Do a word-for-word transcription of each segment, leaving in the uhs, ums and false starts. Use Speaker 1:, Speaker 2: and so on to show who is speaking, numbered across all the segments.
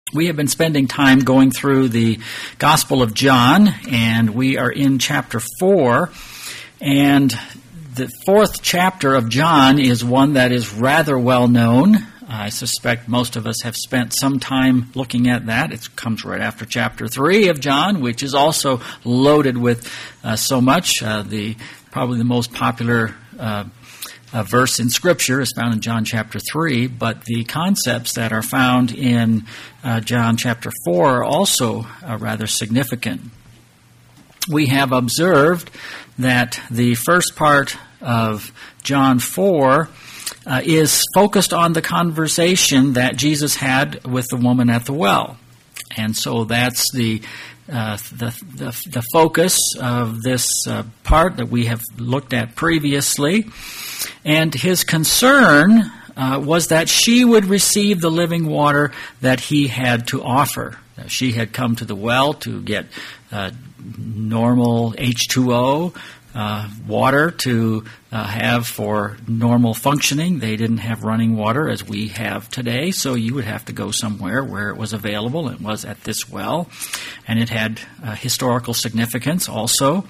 Speaker 1: We have been spending time going through the Gospel of John, and we are in chapter four. And the fourth chapter of John is one that is rather well known. I suspect most of us have spent some time looking at that. It comes right after chapter three of John, which is also loaded with uh, so much. Uh, the probably the most popular uh A verse in Scripture is found in John chapter three, but the concepts that are found in uh, John chapter four are also uh, rather significant. We have observed that the first part of John four uh, is focused on the conversation that Jesus had with the woman at the well. And so that's the Uh, the, the the focus of this uh, part that we have looked at previously. And his concern uh, was that she would receive the living water that he had to offer. Uh, she had come to the well to get uh, normal H two O uh, water to uh, have for normal functioning. They didn't have running water as we have today, so you would have to go somewhere where it was available. It was at this well, and it had uh, historical significance also.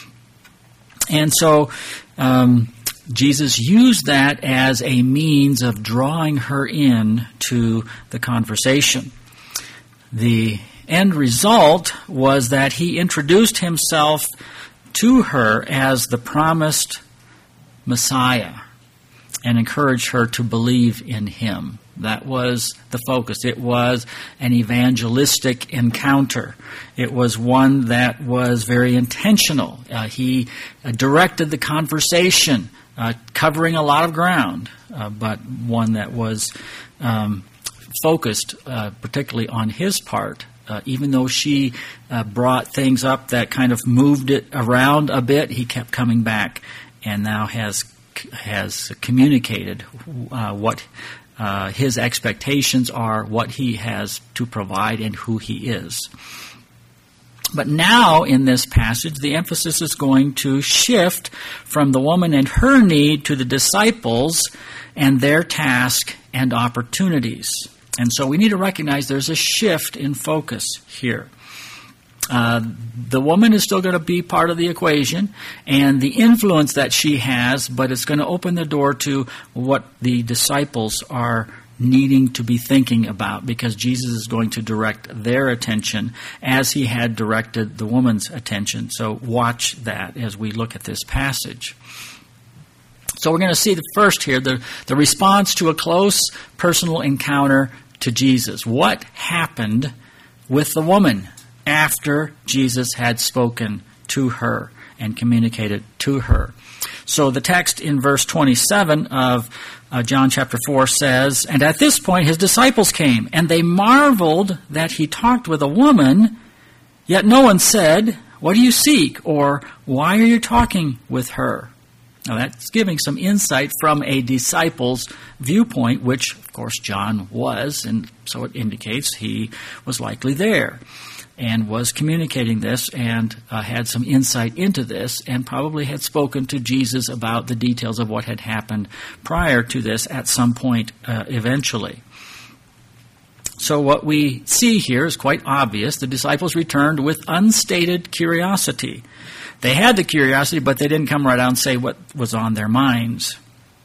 Speaker 1: And so um, Jesus used that as a means of drawing her in to the conversation. The end result was that he introduced himself to her as the promised Messiah and encouraged her to believe in him. That was the focus. It was an evangelistic encounter. It was one that was very intentional. Uh, he uh, directed the conversation, uh, covering a lot of ground, uh, but one that was um, focused uh, particularly on his part. Uh, even though she uh, brought things up that kind of moved it around a bit, he kept coming back and now has has communicated uh, what uh, his expectations are, what he has to provide, and who he is. But now in this passage, the emphasis is going to shift from the woman and her need to the disciples and their task and opportunities. And so we need to recognize there's a shift in focus here. Uh, the woman is still going to be part of the equation and the influence that she has, but it's going to open the door to what the disciples are needing to be thinking about, because Jesus is going to direct their attention as he had directed the woman's attention. So watch that as we look at this passage. So we're going to see the first here, the, the response to a close personal encounter to Jesus. What happened with the woman after Jesus had spoken to her and communicated to her? So the text in verse twenty-seven of uh, John chapter four says, "And at this point his disciples came, and they marveled that he talked with a woman, yet no one said, 'What do you seek?' or 'Why are you talking with her?'" Now that's giving some insight from a disciple's viewpoint, which of course John was, and so it indicates he was likely there and was communicating this and uh, had some insight into this and probably had spoken to Jesus about the details of what had happened prior to this at some point uh, eventually. So what we see here is quite obvious. The disciples returned with unstated curiosity. They had the curiosity, but they didn't come right out and say what was on their minds.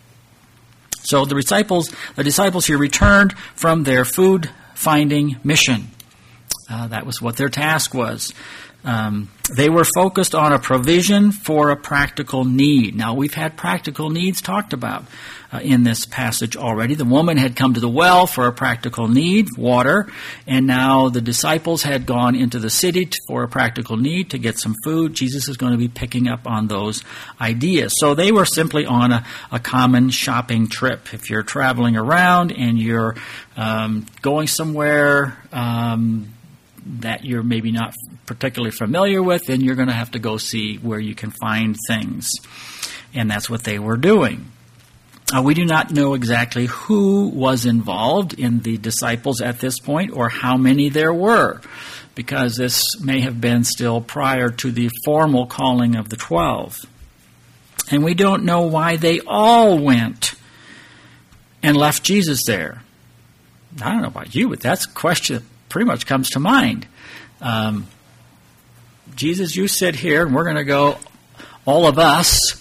Speaker 1: So the disciples, the disciples here returned from their food-finding mission. Uh, that was what their task was. Um, they were focused on a provision for a practical need. Now, we've had practical needs talked about uh, in this passage already. The woman had come to the well for a practical need, water, and now the disciples had gone into the city to, for a practical need to get some food. Jesus is going to be picking up on those ideas. So they were simply on a, a common shopping trip. If you're traveling around and you're um, going somewhere um, that you're maybe not particularly familiar with, then you're going to have to go see where you can find things. And that's what they were doing. Uh, we do not know exactly who was involved in the disciples at this point or how many there were, because this may have been still prior to the formal calling of the twelve. And we don't know why they all went and left Jesus there. I don't know about you, but that's a question pretty much comes to mind. Um, Jesus, you sit here, and we're going to go, all of us.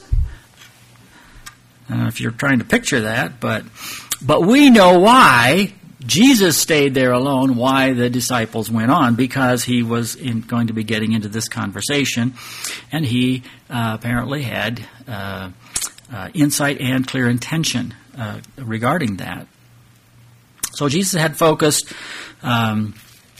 Speaker 1: I don't know if you're trying to picture that, but but we know why Jesus stayed there alone, why the disciples went on, because he was in, going to be getting into this conversation, and he uh, apparently had uh, uh, insight and clear intention uh, regarding that. So Jesus had focused um,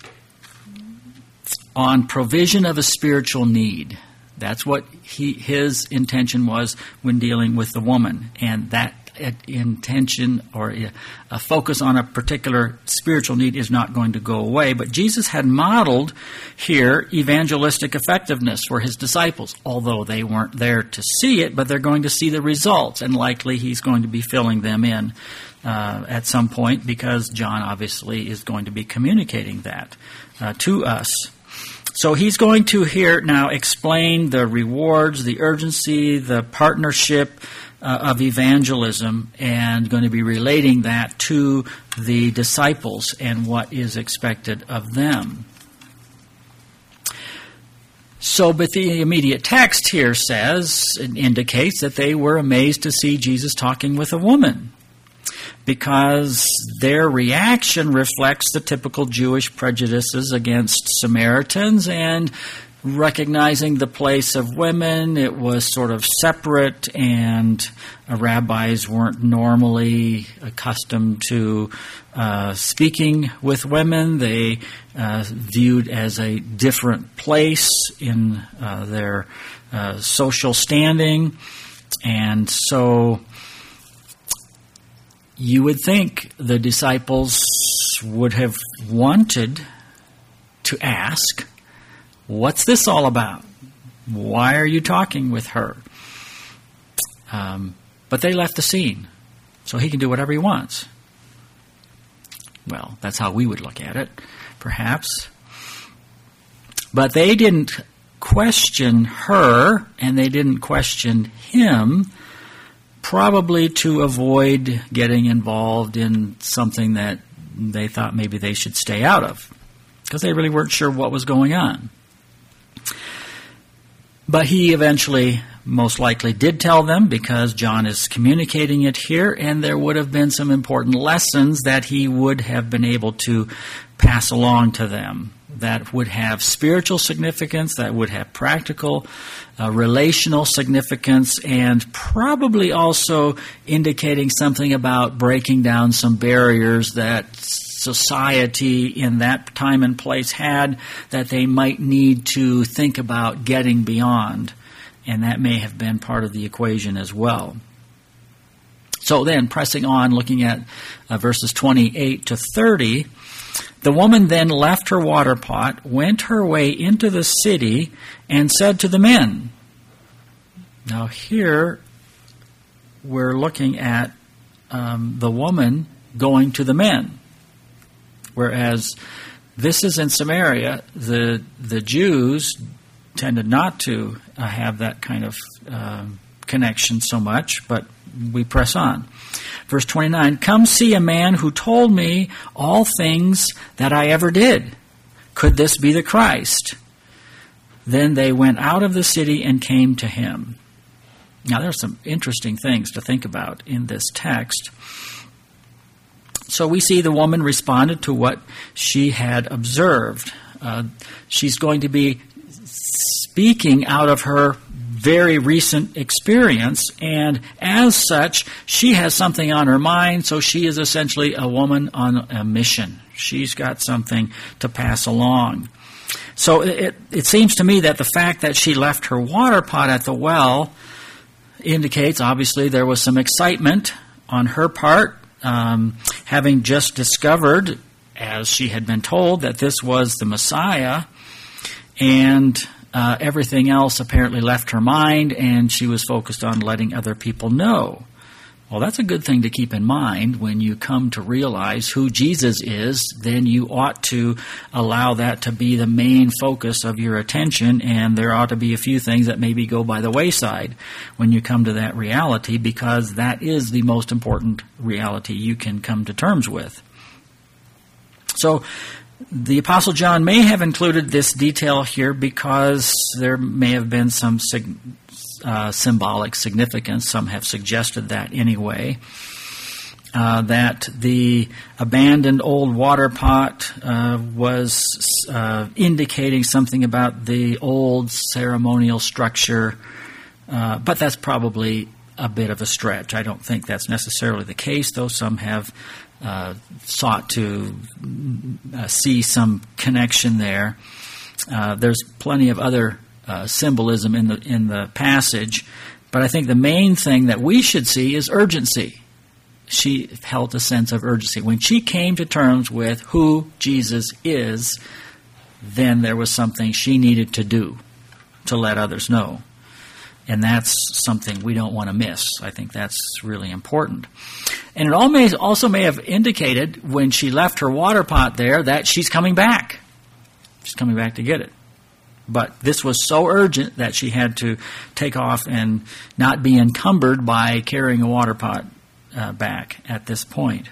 Speaker 1: on provision of a spiritual need. That's what he, his intention was when dealing with the woman. And that intention or a focus on a particular spiritual need is not going to go away. But Jesus had modeled here evangelistic effectiveness for his disciples, although they weren't there to see it, but they're going to see the results. And likely he's going to be filling them in uh, at some point, because John obviously is going to be communicating that uh, to us. So he's going to here now explain the rewards, the urgency, the partnership uh, of evangelism, and going to be relating that to the disciples and what is expected of them. So, but the immediate text here says, it indicates that they were amazed to see Jesus talking with a woman, because their reaction reflects the typical Jewish prejudices against Samaritans, and recognizing the place of women, it was sort of separate, and uh, rabbis weren't normally accustomed to uh, speaking with women. They uh, viewed as a different place in uh, their uh, social standing, and so you would think the disciples would have wanted to ask, what's this all about? Why are you talking with her? Um, but they left the scene, so he can do whatever he wants. Well, that's how we would look at it, perhaps. But they didn't question her, and they didn't question him, probably to avoid getting involved in something that they thought maybe they should stay out of, because they really weren't sure what was going on. But he eventually, most likely, did tell them, because John is communicating it here, and there would have been some important lessons that he would have been able to pass along to them, that would have spiritual significance, that would have practical, uh, relational significance, and probably also indicating something about breaking down some barriers that society in that time and place had, that they might need to think about getting beyond. And that may have been part of the equation as well. So then, pressing on, looking at uh, verses twenty-eight to thirty, the woman then left her water pot, went her way into the city, and said to the men. Now here, we're looking at um, the woman going to the men. Whereas this is in Samaria, the the Jews tended not to uh, have that kind of uh, connection so much, but we press on. Verse twenty-nine, come see a man who told me all things that I ever did. Could this be the Christ? Then they went out of the city and came to him. Now there's some interesting things to think about in this text. So we see the woman responded to what she had observed. Uh, she's going to be speaking out of her very recent experience, and as such, she has something on her mind, so she is essentially a woman on a mission. She's got something to pass along. So it, it seems to me that the fact that she left her water pot at the well indicates, obviously, there was some excitement on her part, Um, having just discovered, as she had been told, that this was the Messiah, and uh, everything else apparently left her mind, and she was focused on letting other people know. Well, that's a good thing to keep in mind when you come to realize who Jesus is. Then you ought to allow that to be the main focus of your attention, and there ought to be a few things that maybe go by the wayside when you come to that reality, because that is the most important reality you can come to terms with. So The Apostle John may have included this detail here because there may have been some sig- uh, symbolic significance. Some have suggested that anyway. Uh, that the abandoned old water pot uh, was uh, indicating something about the old ceremonial structure, uh, but that's probably a bit of a stretch. I don't think that's necessarily the case, though some have uh, sought to uh, see some connection there. Uh, there's plenty of other uh, symbolism in the in the passage, but I think the main thing that we should see is urgency. She felt a sense of urgency. When she came to terms with who Jesus is, then there was something she needed to do to let others know. And that's something we don't want to miss. I think that's really important. And it all may, also may have indicated when she left her water pot there that she's coming back. She's coming back to get it. But this was so urgent that she had to take off and not be encumbered by carrying a water pot Uh, back at this point.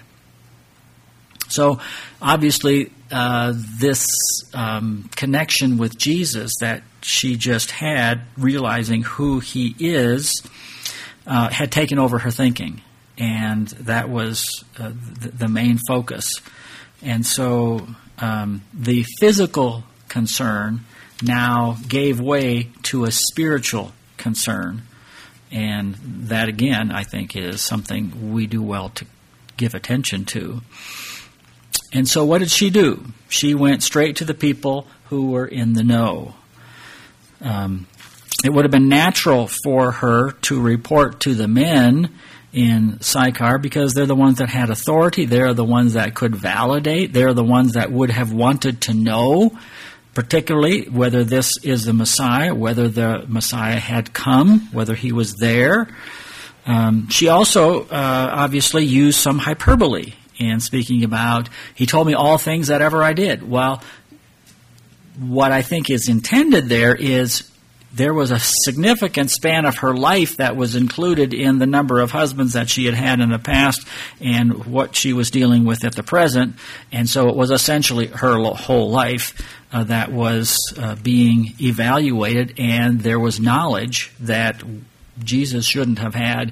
Speaker 1: So obviously uh, this um, connection with Jesus that she just had, realizing who he is, uh, had taken over her thinking. And that was uh, the, the main focus. And so um, the physical concern now gave way to a spiritual concern. And that, again, I think is something we do well to give attention to. And so what did she do? She went straight to the people who were in the know. Um, it would have been natural for her to report to the men in Sychar because they're the ones that had authority. They're the ones that could validate. They're the ones that would have wanted to know, particularly whether this is the Messiah, whether the Messiah had come, whether he was there. Um, she also uh, obviously used some hyperbole in speaking about, he told me all things that ever I did. Well, what I think is intended there is there was a significant span of her life that was included in the number of husbands that she had had in the past and what she was dealing with at the present. And so it was essentially her whole life uh, that was uh, being evaluated, and there was knowledge that Jesus shouldn't have had.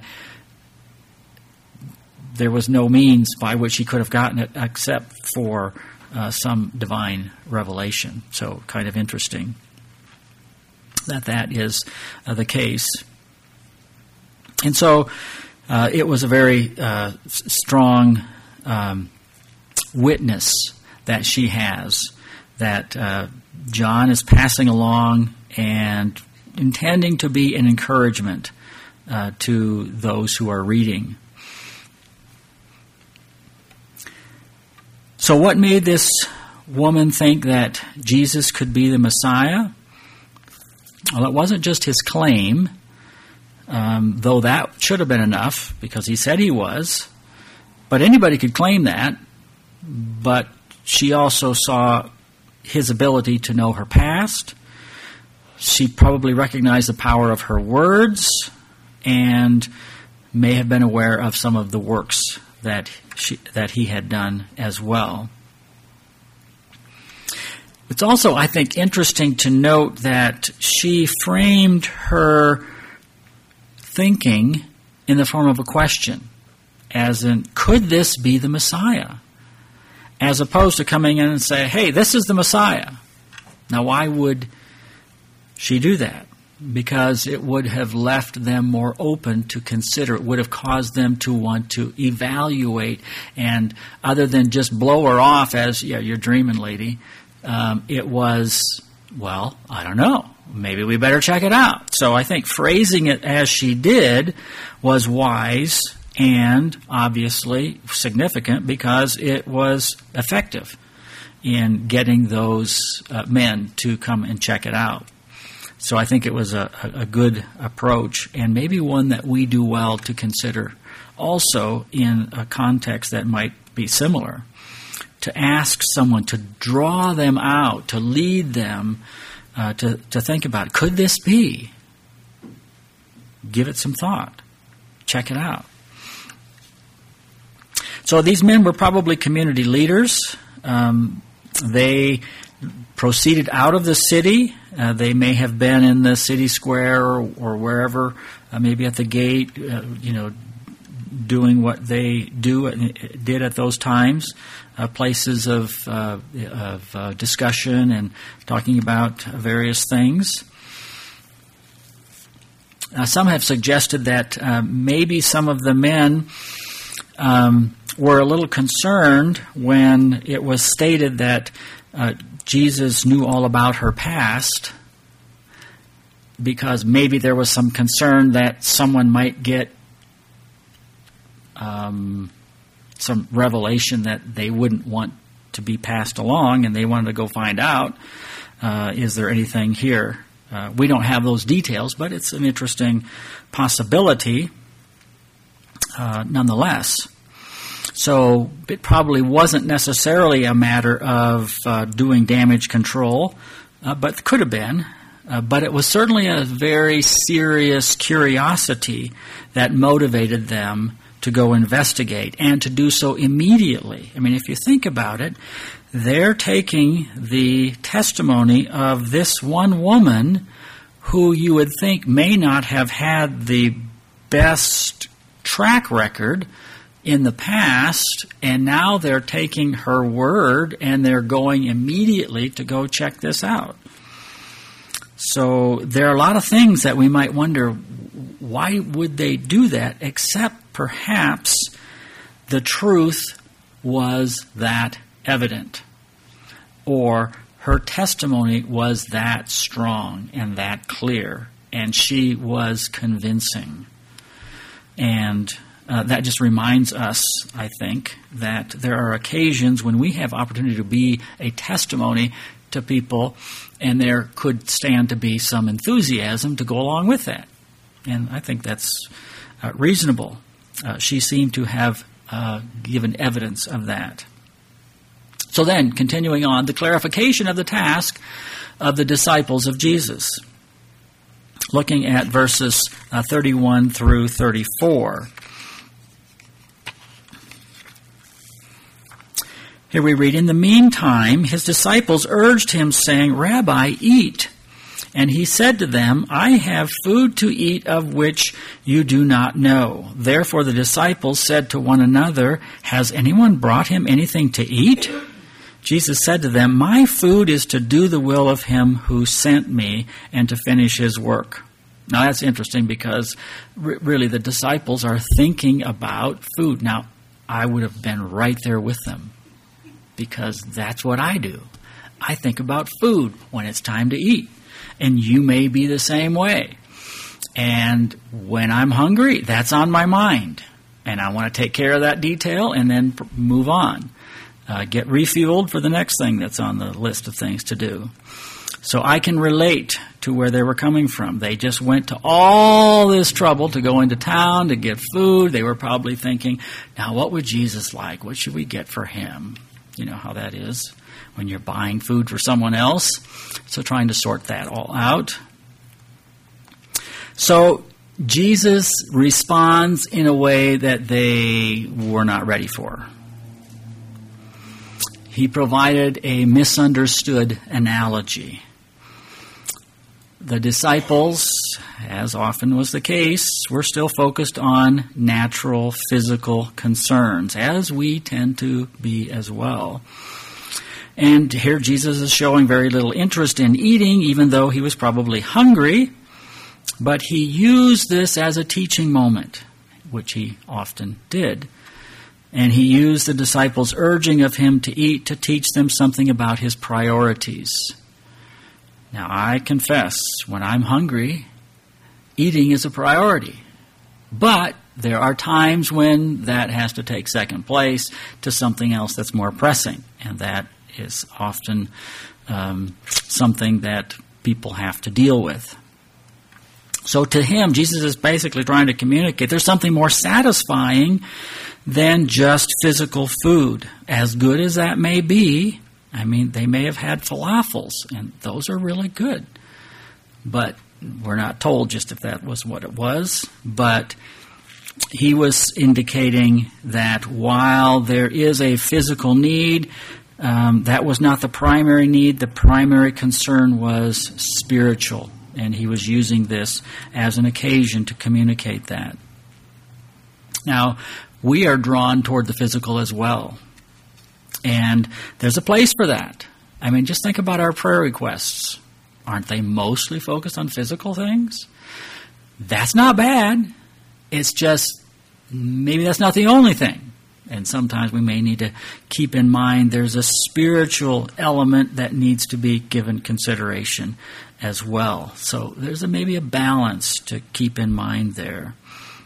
Speaker 1: There was no means by which he could have gotten it except for uh, some divine revelation. So kind of interesting that that is uh, the case. And so uh, it was a very uh, strong um, witness that she has, that uh, John is passing along and intending to be an encouragement uh, to those who are reading. So what made this woman think that Jesus could be the Messiah? Well, it wasn't just his claim, um, though that should have been enough because he said he was. But anybody could claim that. But she also saw his ability to know her past. She probably recognized the power of her words and may have been aware of some of the works that she, that he had done as well. It's also, I think, interesting to note that she framed her thinking in the form of a question, as in, could this be the Messiah? As opposed to coming in and say, hey, this is the Messiah. Now, why would she do that? Because it would have left them more open to consider. It would have caused them to want to evaluate, and other than just blow her off as, yeah, you're dreaming, lady, Um, it was, well, I don't know. Maybe we better check it out. So I think phrasing it as she did was wise and obviously significant because it was effective in getting those uh, men to come and check it out. So I think it was a, a good approach, and maybe one that we do well to consider also in a context that might be similar. To ask someone, to draw them out, to lead them, uh, to, to think about, could this be? Give it some thought. Check it out. So these men were probably community leaders. Um, they proceeded out of the city. Uh, they may have been in the city square or, or wherever, uh, maybe at the gate, uh, you know, doing what they do did at those times, uh, places of, uh, of uh, discussion and talking about various things. Uh, some have suggested that uh, maybe some of the men um, were a little concerned when it was stated that uh, Jesus knew all about her past, because maybe there was some concern that someone might get um, some revelation that they wouldn't want to be passed along, and they wanted to go find out, uh, is there anything here? Uh, we don't have those details, but it's an interesting possibility uh, nonetheless. So it probably wasn't necessarily a matter of uh, doing damage control, uh, but could have been. Uh, but it was certainly a very serious curiosity that motivated them to go investigate, and to do so immediately. I mean, if you think about it, they're taking the testimony of this one woman who you would think may not have had the best track record in the past, and now they're taking her word and they're going immediately to go check this out. So there are a lot of things that we might wonder, why would they do that, except perhaps the truth was that evident, or her testimony was that strong and that clear, and she was convincing. And uh, that just reminds us, I think, that there are occasions when we have opportunity to be a testimony to people, and there could stand to be some enthusiasm to go along with that. And I think that's uh, reasonable. Uh, she seemed to have uh, given evidence of that. So then, continuing on, the clarification of the task of the disciples of Jesus. Looking at verses uh, thirty-one through thirty-four. Here we read, "In the meantime, his disciples urged him, saying, 'Rabbi, eat.' And he said to them, 'I have food to eat of which you do not know.' Therefore the disciples said to one another, 'Has anyone brought him anything to eat?' Jesus said to them, 'My food is to do the will of him who sent me and to finish his work.'" Now that's interesting, because r- really the disciples are thinking about food. Now, I would have been right there with them, because that's what I do. I think about food when it's time to eat. And you may be the same way. And when I'm hungry, that's on my mind. And I want to take care of that detail and then pr- move on. Uh, get refueled for the next thing that's on the list of things to do. So I can relate to where they were coming from. They just went to all this trouble to go into town to get food. They were probably thinking, now what would Jesus like? What should we get for him? You know how that is when you're buying food for someone else. So trying to sort that all out. So Jesus responds in a way that they were not ready for. He provided a misunderstood analogy. The disciples, as often was the case, were still focused on natural, physical concerns, as we tend to be as well. And here Jesus is showing very little interest in eating, even though he was probably hungry. But he used this as a teaching moment, which he often did. And he used the disciples' urging of him to eat to teach them something about his priorities. Now, I confess, when I'm hungry, eating is a priority. But there are times when that has to take second place to something else that's more pressing. And that is often um, something that people have to deal with. So to him, Jesus is basically trying to communicate there's something more satisfying than just physical food. As good as that may be, I mean, they may have had falafels, and those are really good. But we're not told just if that was what it was. But he was indicating that while there is a physical need, um, that was not the primary need. The primary concern was spiritual, and he was using this as an occasion to communicate that. Now, we are drawn toward the physical as well, and there's a place for that. I mean, just think about our prayer requests. Aren't they mostly focused on physical things? That's not bad. It's just maybe that's not the only thing. And sometimes we may need to keep in mind there's a spiritual element that needs to be given consideration as well. So there's a, maybe a balance to keep in mind there.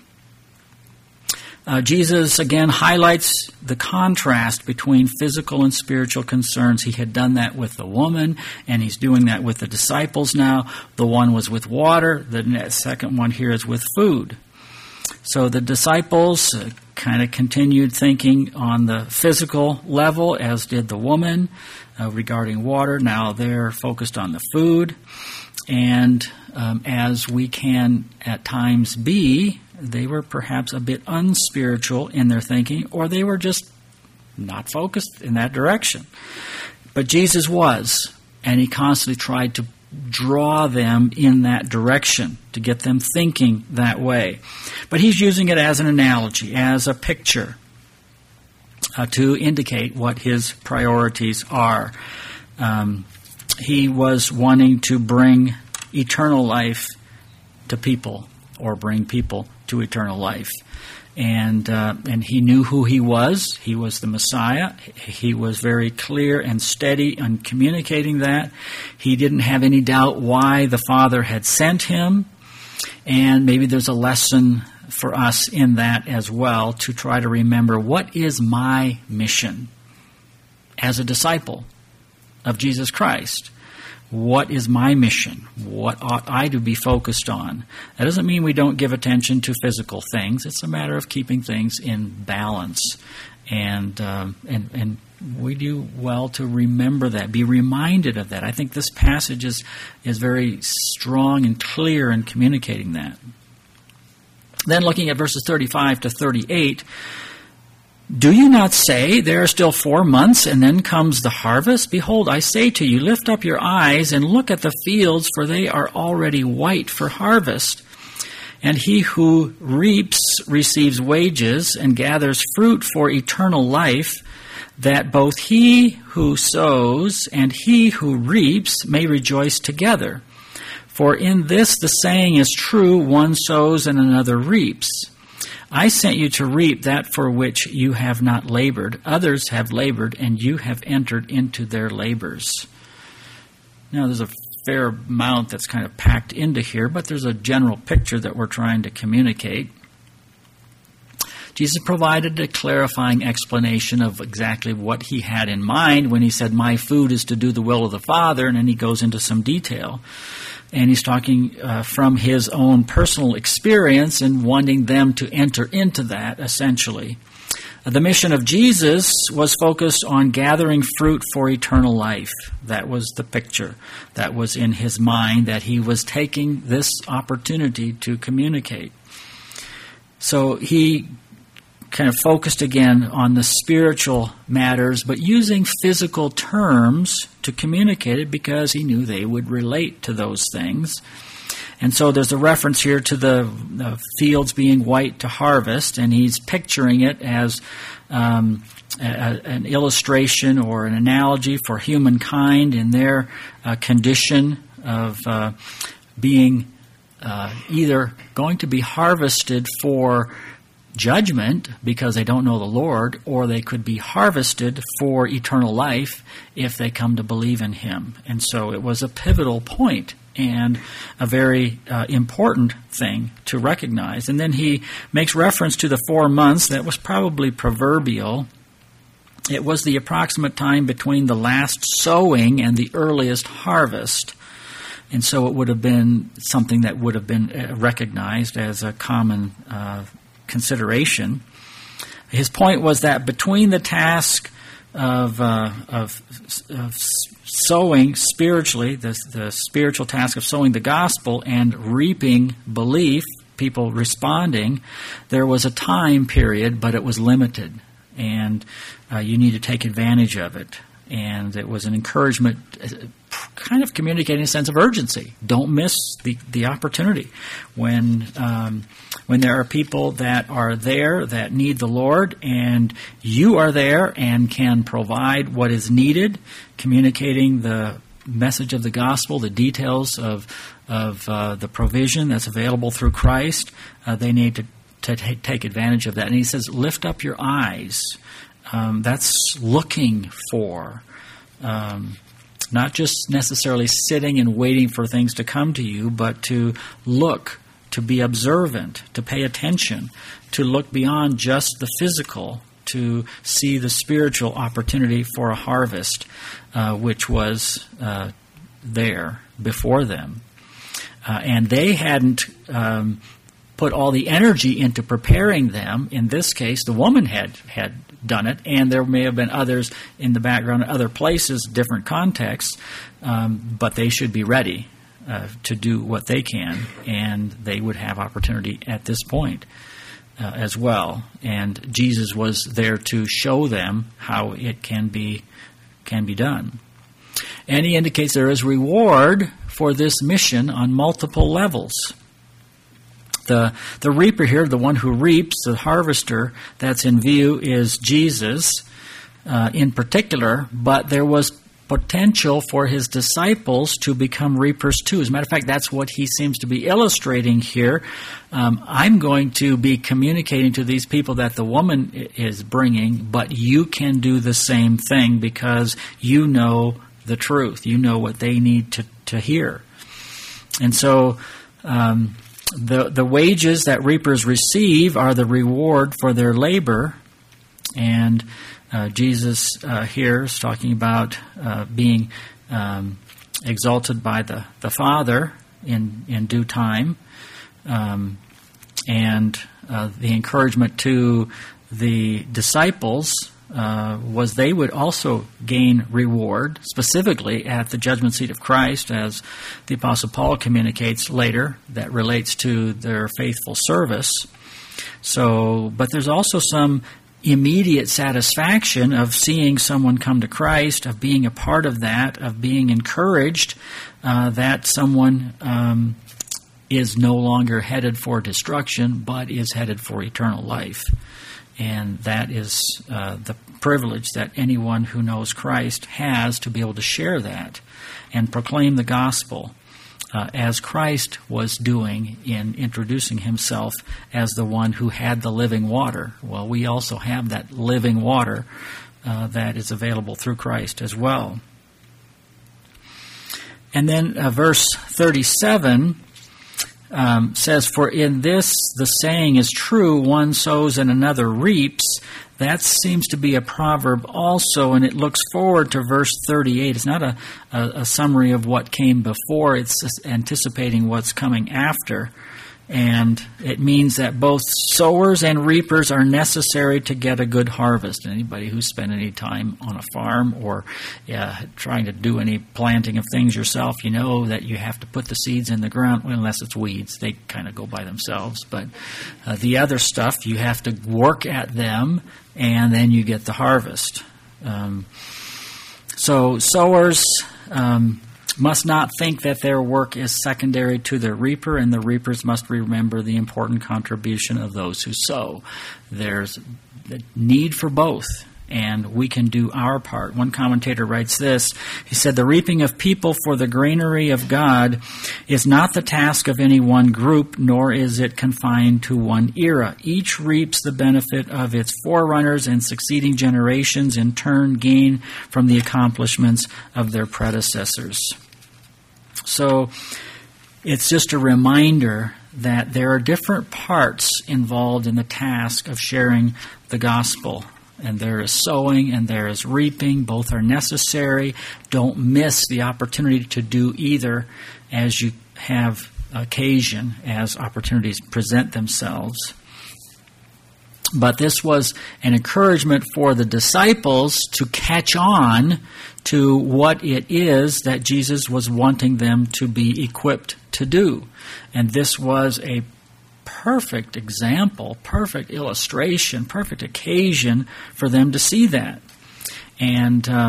Speaker 1: Uh, Jesus, again, highlights the contrast between physical and spiritual concerns. He had done that with the woman, and he's doing that with the disciples now. The one was with water. The second one here is with food. So the disciples uh, kind of continued thinking on the physical level, as did the woman, uh, regarding water. Now they're focused on the food. And um, as we can at times be, they were perhaps a bit unspiritual in their thinking, or they were just not focused in that direction. But Jesus was, and he constantly tried to draw them in that direction, to get them thinking that way. But he's using it as an analogy, as a picture, uh, to indicate what his priorities are. Um, he was wanting to bring eternal life to people, or bring people to eternal life. And uh, and he knew who he was. He was the Messiah. He was very clear and steady in communicating that. He didn't have any doubt why the Father had sent him. And maybe there's a lesson for us in that as well, to try to remember, what is my mission as a disciple of Jesus Christ? What is my mission? What ought I to be focused on? That doesn't mean we don't give attention to physical things. It's a matter of keeping things in balance. And, um, and, and we do well to remember that, be reminded of that. I think this passage is, is very strong and clear in communicating that. Then looking at verses thirty-five to thirty-eight, do you not say, there are still four months, and then comes the harvest? Behold, I say to you, lift up your eyes and look at the fields, for they are already white for harvest. And he who reaps receives wages and gathers fruit for eternal life, that both he who sows and he who reaps may rejoice together. For in this the saying is true, one sows and another reaps. I sent you to reap that for which you have not labored. Others have labored, and you have entered into their labors. Now, there's a fair amount that's kind of packed into here, but there's a general picture that we're trying to communicate. Jesus provided a clarifying explanation of exactly what he had in mind when he said, my food is to do the will of the Father, and then he goes into some detail. And he's talking uh, from his own personal experience and wanting them to enter into that, essentially. Uh, the mission of Jesus was focused on gathering fruit for eternal life. That was the picture that was in his mind, that he was taking this opportunity to communicate. So he kind of focused again on the spiritual matters, but using physical terms to communicate it because he knew they would relate to those things. And so there's a reference here to the, the fields being white to harvest, and he's picturing it as um, a, an illustration or an analogy for humankind in their uh, condition of uh, being uh, either going to be harvested for judgment because they don't know the Lord, or they could be harvested for eternal life if they come to believe in him. And so it was a pivotal point and a very uh, important thing to recognize. And then he makes reference to the four months. That was probably proverbial. It was the approximate time between the last sowing and the earliest harvest. And so it would have been something that would have been recognized as a common uh, consideration. His point was that between the task of, uh, of, of sowing spiritually, the, the spiritual task of sowing the gospel, and reaping belief, people responding, there was a time period, but it was limited, and uh, you need to take advantage of it. And it was an encouragement, kind of communicating a sense of urgency. Don't miss the, the opportunity. When um, when there are people that are there that need the Lord, and you are there and can provide what is needed, communicating the message of the gospel, the details of of uh, the provision that's available through Christ, uh, they need to, to t- take advantage of that. And he says, lift up your eyes. Um, that's looking for, um, not just necessarily sitting and waiting for things to come to you, but to look, to be observant, to pay attention, to look beyond just the physical, to see the spiritual opportunity for a harvest, uh, which was uh, there before them. Uh, and they hadn't um, put all the energy into preparing them. In this case, the woman had had done it, and there may have been others in the background in other places, different contexts, um, but they should be ready uh, to do what they can, and they would have opportunity at this point uh, as well. And Jesus was there to show them how it can be can be done. And he indicates there is reward for this mission on multiple levels. The the reaper here, the one who reaps, the harvester that's in view is Jesus uh, in particular, but there was potential for his disciples to become reapers too. As a matter of fact, that's what he seems to be illustrating here. Um, I'm going to be communicating to these people that the woman is bringing, but you can do the same thing because you know the truth. You know what they need to, to hear. And so Um, The the wages that reapers receive are the reward for their labor, and uh, Jesus uh, here is talking about uh, being um, exalted by the, the Father in, in due time, um, and uh, the encouragement to the disciples Uh, was they would also gain reward, specifically at the judgment seat of Christ, as the Apostle Paul communicates later, that relates to their faithful service. So, but there's also some immediate satisfaction of seeing someone come to Christ, of being a part of that, of being encouraged uh, that someone um, is no longer headed for destruction, but is headed for eternal life. And that is uh, the privilege that anyone who knows Christ has, to be able to share that and proclaim the gospel uh, as Christ was doing in introducing himself as the one who had the living water. Well, we also have that living water uh, that is available through Christ as well. And then uh, verse thirty-seven Um, says, for in this the saying is true, one sows and another reaps. That seems to be a proverb also, and it looks forward to verse thirty-eight. It's not a, a, a summary of what came before. It's just anticipating what's coming after. And it means that both sowers and reapers are necessary to get a good harvest. Anybody who's spent any time on a farm or uh, trying to do any planting of things yourself, you know that you have to put the seeds in the ground, well, unless it's weeds. They kind of go by themselves. But uh, the other stuff, you have to work at them, and then you get the harvest. Um, so sowers Um, must not think that their work is secondary to the reaper, and the reapers must remember the important contribution of those who sow. There's a need for both, and we can do our part. One commentator writes this. He said, the reaping of people for the granary of God is not the task of any one group, nor is it confined to one era. Each reaps the benefit of its forerunners, and succeeding generations in turn gain from the accomplishments of their predecessors. So it's just a reminder that there are different parts involved in the task of sharing the gospel. And there is sowing and there is reaping. Both are necessary. Don't miss the opportunity to do either as you have occasion, as opportunities present themselves. But this was an encouragement for the disciples to catch on to what it is that Jesus was wanting them to be equipped to do. And this was a perfect example, perfect illustration, perfect occasion for them to see that. And um,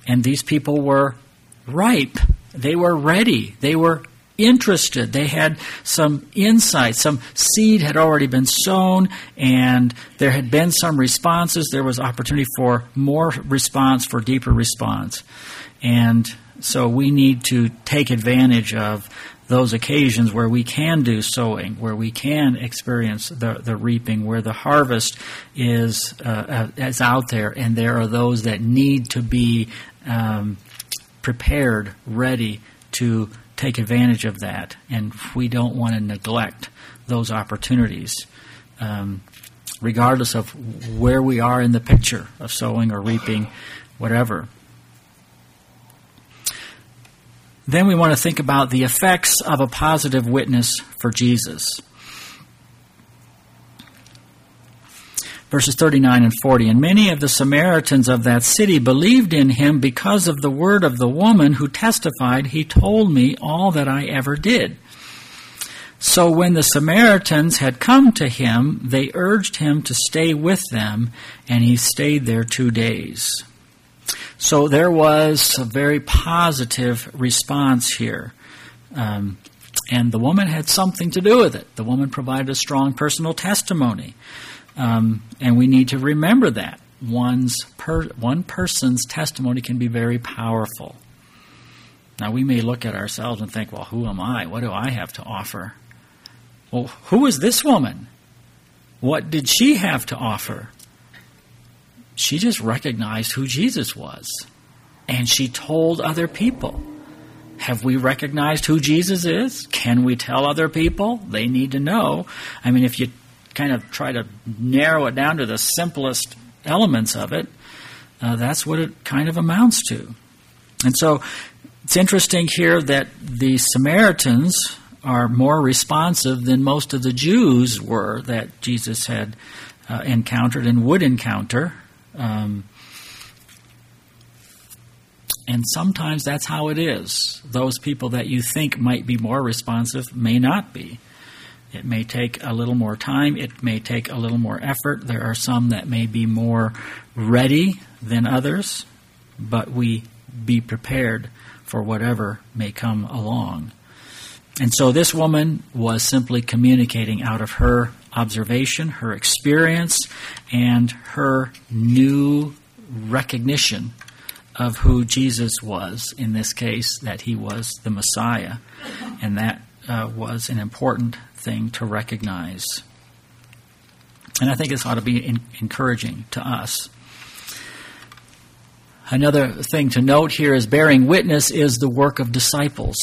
Speaker 1: And these people were ripe. They were ready. They were interested. They had some insight. Some seed had already been sown, and there had been some responses. There was opportunity for more response, for deeper response. And so we need to take advantage of those occasions where we can do sowing, where we can experience the, the reaping, where the harvest is uh, is out there, and there are those that need to be um, prepared, ready to take advantage of that. And we don't want to neglect those opportunities, um, regardless of where we are in the picture of sowing or reaping, whatever. Then we want to think about the effects of a positive witness for Jesus. Verses thirty-nine and forty, and many of the Samaritans of that city believed in him because of the word of the woman who testified, he told me all that I ever did. So when the Samaritans had come to him, they urged him to stay with them, and he stayed there two days. So there was a very positive response here. Um, and the woman had something to do with it. The woman provided a strong personal testimony. Um, and we need to remember that. One's per, one person's testimony can be very powerful. Now, we may look at ourselves and think, well, who am I? What do I have to offer? Well, who is this woman? What did she have to offer? She just recognized who Jesus was, and she told other people. Have we recognized who Jesus is? Can we tell other people? They need to know. I mean, if you kind of try to narrow it down to the simplest elements of it, uh, that's what it kind of amounts to. And so it's interesting here that the Samaritans are more responsive than most of the Jews were that Jesus had uh, encountered and would encounter. Um, and sometimes that's how it is. Those people that you think might be more responsive may not be. It may take a little more time. It may take a little more effort. There are some that may be more ready than others, but we be prepared for whatever may come along. And so this woman was simply communicating out of her observation, her experience, and her new recognition of who Jesus was, in this case, that he was the Messiah. And that uh, was an important thing to recognize. And I think this ought to be in- encouraging to us. Another thing to note here is bearing witness is the work of disciples.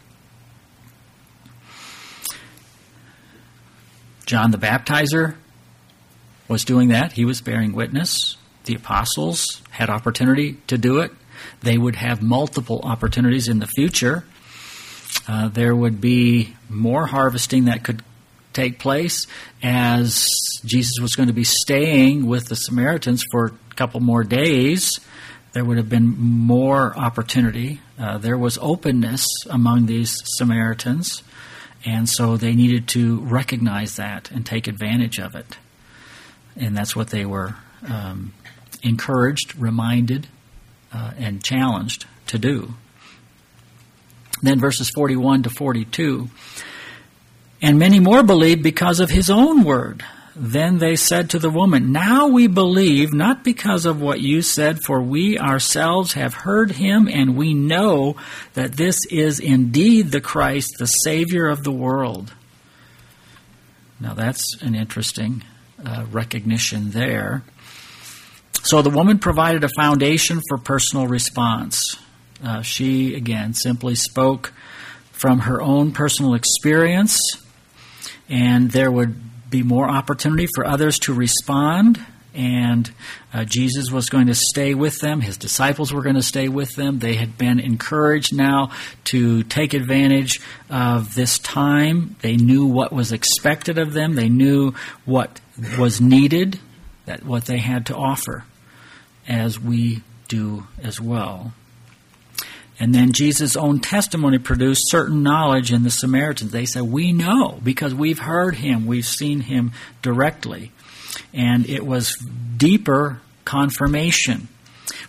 Speaker 1: John the Baptizer was doing that. He was bearing witness. The apostles had opportunity to do it. They would have multiple opportunities in the future. Uh, there would be more harvesting that could take place as Jesus was going to be staying with the Samaritans for a couple more days. There would have been more opportunity. Uh, there was openness among these Samaritans. And so they needed to recognize that and take advantage of it. And that's what they were um, encouraged, reminded, uh, and challenged to do. Then verses forty-one to forty-two. And many more believed because of his own word. Then they said to the woman, now we believe, not because of what you said, for we ourselves have heard him, and we know that this is indeed the Christ, the Savior of the world. Now that's an interesting uh, recognition there. So the woman provided a foundation for personal response. Uh, she, again, simply spoke from her own personal experience, and there would be more opportunity for others to respond, and uh, Jesus was going to stay with them. His disciples were going to stay with them. They had been encouraged now to take advantage of this time. They knew what was expected of them. They knew what was needed, that what they had to offer, as we do as well. And then Jesus' own testimony produced certain knowledge in the Samaritans. They said, we know because we've heard him, we've seen him directly. And it was deeper confirmation.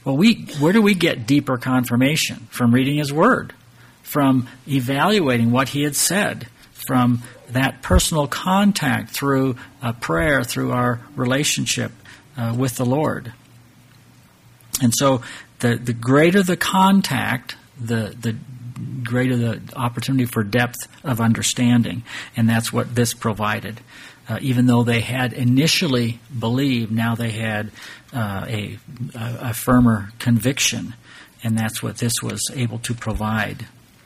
Speaker 1: Well, we where do we get deeper confirmation? From reading His Word, from evaluating what He had said, from that personal contact through uh, prayer, through our relationship uh, with the Lord. And so the, the greater the contact, the, the greater the opportunity for depth of understanding. And that's what this provided. Uh, even though they had initially believed, now they had uh, a, a, a firmer conviction. And that's what this was able to provide.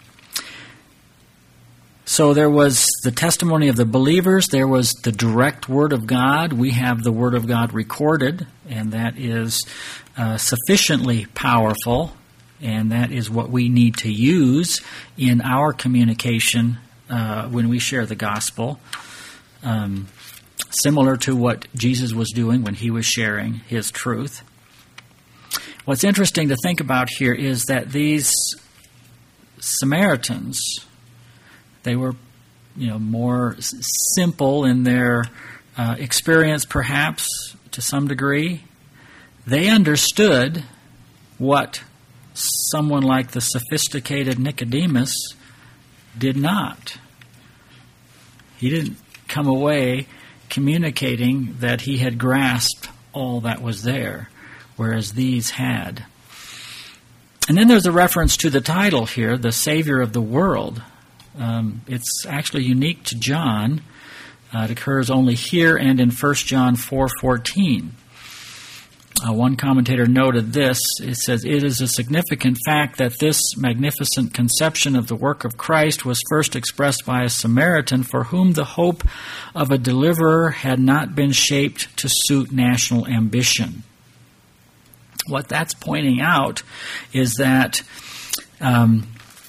Speaker 1: So there was the testimony of the believers. There was the direct Word of God. We have the Word of God recorded, and that is uh, sufficiently powerful, and that is what we need to use in our communication uh, when we share the gospel, um, similar to what Jesus was doing when He was sharing His truth. What's interesting to think about here is that these Samaritans, they were, you know, more s- simple in their uh, experience, perhaps, to some degree. They understood what someone like the sophisticated Nicodemus did not. He didn't come away communicating that he had grasped all that was there, whereas these had. And then there's a reference to the title here, the Savior of the World. Um, it's actually unique to John. Uh, it occurs only here and in First John four fourteen. Uh, one commentator noted this. It says, "It is a significant fact that this magnificent conception of the work of Christ was first expressed by a Samaritan for whom the hope of a deliverer had not been shaped to suit national ambition." What that's pointing out is that um,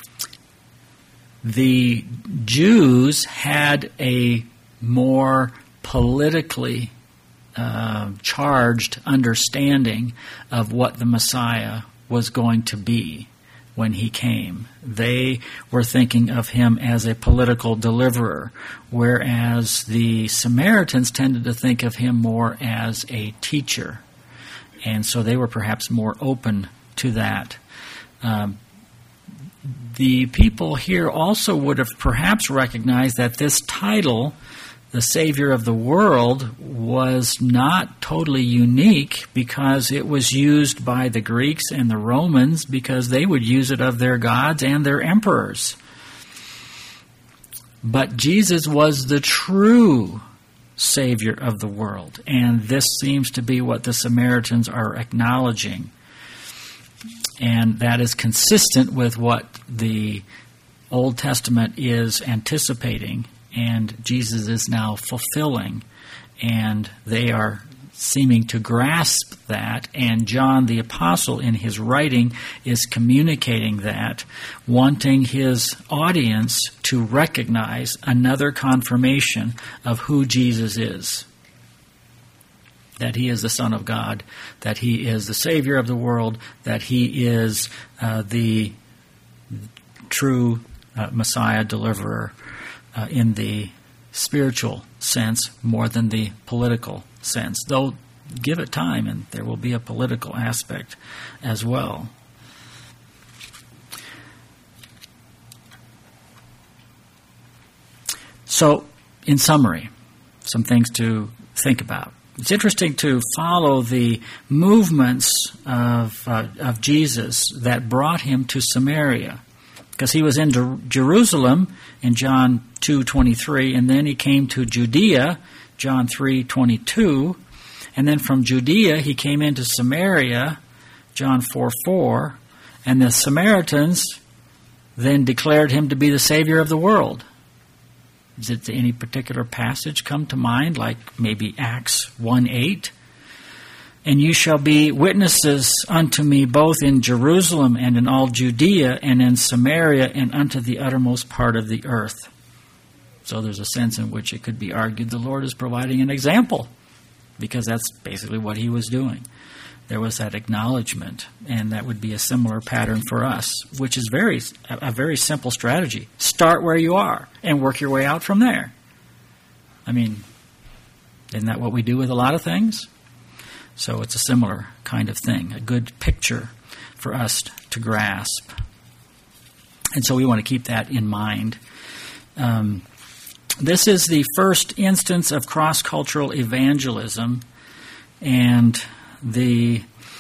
Speaker 1: the Jews had a more politically uh, charged understanding of what the Messiah was going to be when He came. They were thinking of Him as a political deliverer, whereas the Samaritans tended to think of Him more as a teacher. And so they were perhaps more open to that. Um, the people here also would have perhaps recognized that this title, the Savior of the World, was not totally unique because it was used by the Greeks and the Romans because they would use it of their gods and their emperors. But Jesus was the true Savior of the world, and this seems to be what the Samaritans are acknowledging. And that is consistent with what the Old Testament is anticipating, and Jesus is now fulfilling. And they are seeming to grasp that, and John the Apostle in his writing is communicating that, wanting his audience to recognize another confirmation of who Jesus is. That He is the Son of God, that He is the Savior of the world, that He is uh, the true uh, Messiah, deliverer uh, in the spiritual sense more than the political sense. Though, give it time and there will be a political aspect as well. So, in summary, some things to think about. It's interesting to follow the movements of uh, of Jesus that brought Him to Samaria, because He was in Jer- Jerusalem in John two twenty-three, and then He came to Judea, John three twenty-two, and then from Judea He came into Samaria, John four four, and the Samaritans then declared Him to be the Savior of the world. Does it, any particular passage come to mind, like maybe Acts one eight? "And you shall be witnesses unto me both in Jerusalem and in all Judea and in Samaria and unto the uttermost part of the earth." So there's a sense in which it could be argued the Lord is providing an example, because that's basically what He was doing. There was that acknowledgement, and that would be a similar pattern for us, which is very a very simple strategy. Start where you are and work your way out from there. I mean, isn't that what we do with a lot of things? So it's a similar kind of thing, a good picture for us to grasp. And so we want to keep that in mind. Um, this is the first instance of cross-cultural evangelism, and the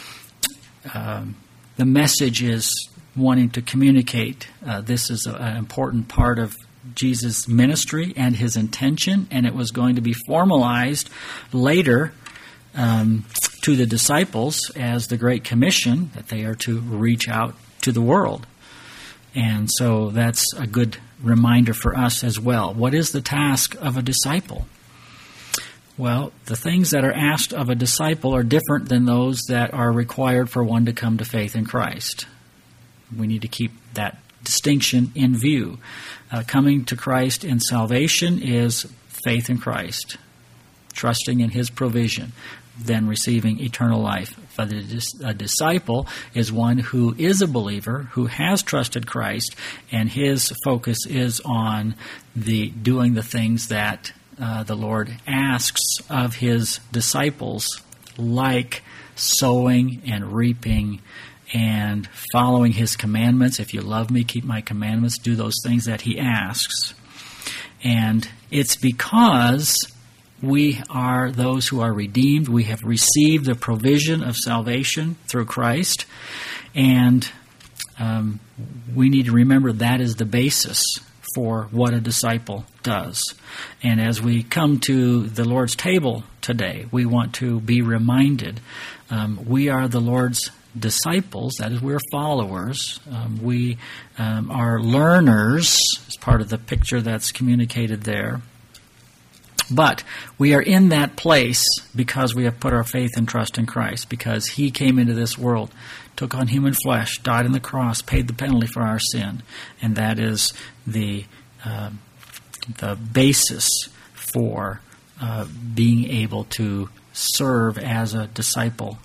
Speaker 1: uh, the message is wanting to communicate. Uh, this is a, an important part of Jesus' ministry and his intention, and it was going to be formalized later um, to the disciples as the Great Commission, that they are to reach out to the world. And so that's a good reminder for us as well. What is the task of a disciple? Well, the things that are asked of a disciple are different than those that are required for one to come to faith in Christ. We need to keep that distinction in view. Uh, coming to Christ in salvation is faith in Christ, trusting in his provision, then receiving eternal life. But a disciple is one who is a believer, who has trusted Christ, and his focus is on the doing the things that uh, the Lord asks of his disciples, like sowing and reaping and following his commandments. If you love me, keep my commandments, do those things that he asks. And it's because we are those who are redeemed. We have received the provision of salvation through Christ. And um, we need to remember that is the basis for what a disciple does. And as we come to the Lord's table today, we want to be reminded um, we are the Lord's disciples. That is, we're followers. Um, we um, are learners, as part of the picture that's communicated there. But we are in that place because we have put our faith and trust in Christ, because he came into this world, took on human flesh, died on the cross, paid the penalty for our sin. And that is the uh, the basis for uh, being able to serve as a disciple